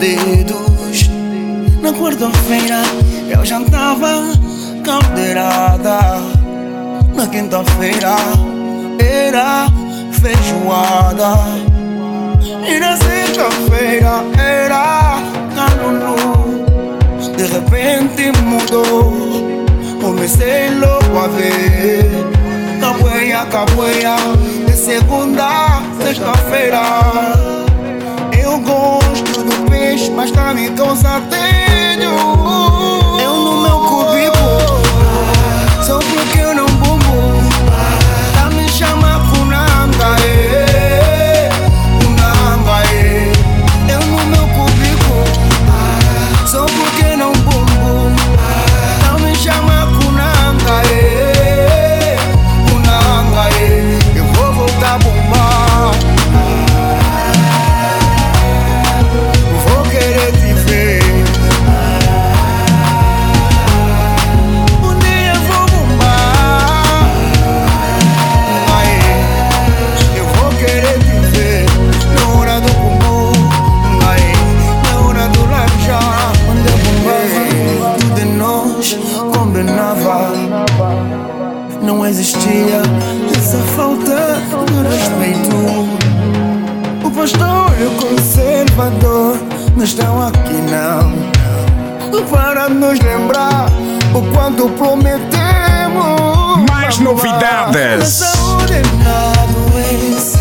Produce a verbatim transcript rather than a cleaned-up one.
dedos. Na quarta-feira eu já tava caldeirada. Na quinta-feira era feijoada. E na sexta-feira era calulu. De repente mudou, comecei logo a ver capoeira, capoeira. De segunda a sexta-feira eu gosto do peixe, mas tá me cansadinho. Eu no meu cubículo, só porque eu não bumbo. Tá me chamando Kunanga, eh, Kunanga, eh. Eu no meu cubículo, só porque não bumbo. Tá me chamando Kunanga, eh, Kunanga, eh. Eu vou voltar a bombar. Vou querer te ver. Um dia eu vou bombar. Aê, eu vou querer te ver. Na hora do bumbum, aê, na hora do lanchar. Quando eu bombava, tudo de nós combinava. Não existia essa falta de respeito. O pastor e o conservador não estão aqui não, para nos lembrar o quanto prometemos. Mais novidades. Na saúde, na doença,